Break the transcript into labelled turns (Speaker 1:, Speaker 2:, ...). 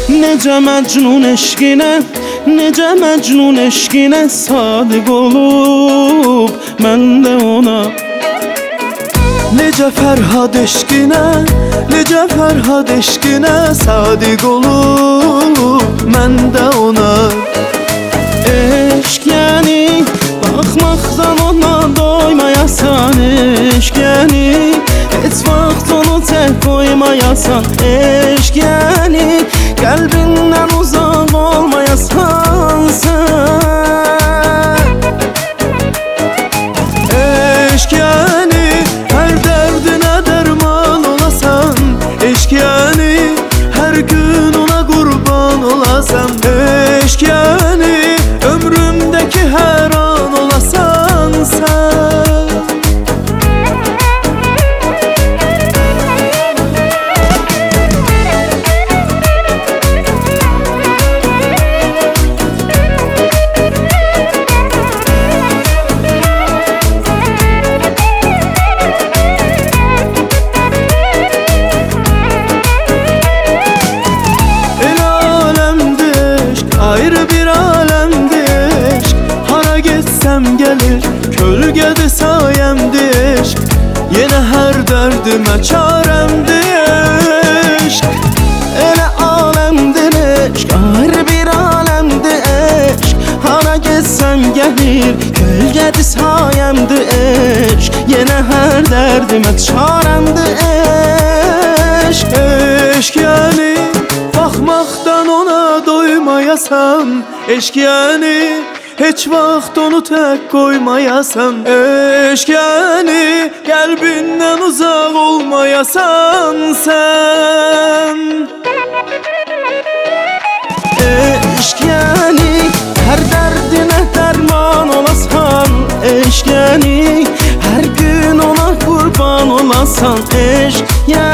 Speaker 1: Necə məcnun eşqinə, necə məcnun eşqinə sadiq olub mən də ona.
Speaker 2: Necə Fərhad eşqinə, necə Fərhad eşqinə sadiq olub mən də ona.
Speaker 1: Eşq yəni baxmaqdan ona doymayasan, eşq yəni heç vaxt onu tək qoymayasan, eşq yəni qəlbindən uzaq olmayasan sən.
Speaker 2: Eşq yəni hər dərdinə dərman olasan, eşq yəni hər gün ona qurban olasan, eşq yəni ömrümdəki hər an olasan sən. Ayrı bir alemdir eşq, hara getsem gelir, kölgədir sayemdir eşq, yenə hər dərdimə çarəmdir eşq.
Speaker 1: Elə aləmdir eşq, ayrı bir aləmdir eşq, hara getsəm gəlir, kölgədir sayemdir eşq, yenə hər dərdimə çarəmdir eşq.
Speaker 2: Eşq yəni baxmaqdan ona doymayasan, eşq yəni heç vaxt onu tək qoymayasan, eşq yəni qəlbindən uzaq olmayasan sən.
Speaker 1: Eşq yəni hər dərdinə dərman olasan, eşq yəni hər gün ona qurban olasan, eşq yəni